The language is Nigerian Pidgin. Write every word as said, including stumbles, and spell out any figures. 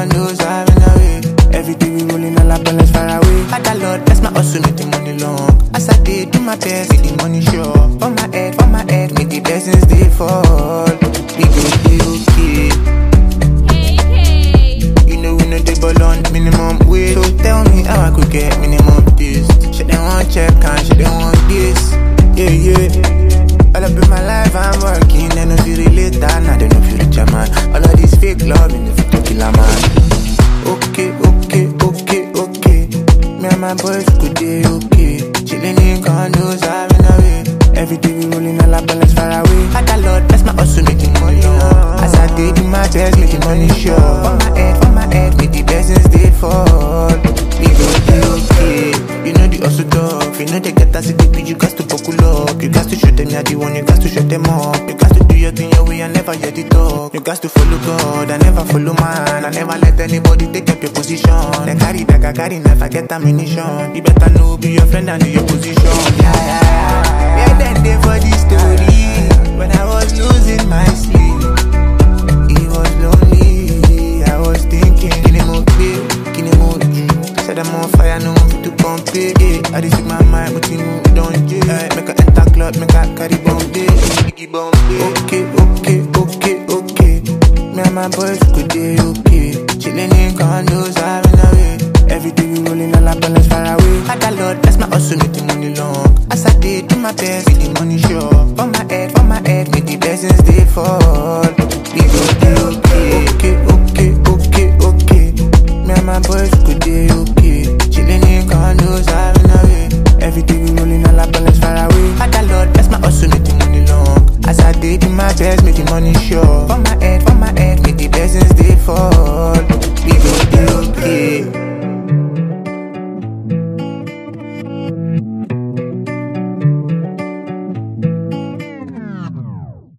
condos, driving away. Every day we rolling all up, let's far away. Father Lord, bless my hustle, make the money long. As I did, do my best, make the money sure. For my head, for my head, make the blessings they fall. We go be okay. Hey, hey. You know we know they ball on minimum wage. So tell me how I could get minimum this. Shit they want check and shit they want this. Yeah, yeah. All up in my life I'm working. They know feel relate that, now they know feel rich man. All of this fake love in the fit to kill a man. Okay, okay, okay, okay. Me and my boys good day, okay. Chilling in condos, driving away. Every day we rolling all up, let's far away. Father Lord, bless my hustle, make the money long. As I did do my best, make the money sure. For my head, for my head, make the blessings they fall. We go be okay. You know the hustle tough. You know they get us in the beat, you got to buckle up. You got to show them you're the one, you got to shut them up. You got to do your thing your way and never hear the talk. You got to follow God, I never follow man. I never let anybody take up your position. They carry that I carry, never get ammunition. You better know, be your friend and do your position. Yeah, yeah, yeah. Yeah, then they for the story. When I was losing my sleep, it was lonely. I was thinking, kill him okay, kill him okay. Said I'm on fire, no one to pump it. Yeah, I just my mind, but you move, don't you? Yeah, make a enter club, make a carry bomb day. Biggie bomb day. Okay, okay, okay, okay. Me and my boys good day, okay. Chilling in condos, driving away. Every day we rolling all up, let's far away. Father Lord, bless my hustle, make the money long. As I did, do my best, make the money sure. For my head, for my head, make the blessings they fall. We go be okay, okay, okay, okay, okay. Me and my boys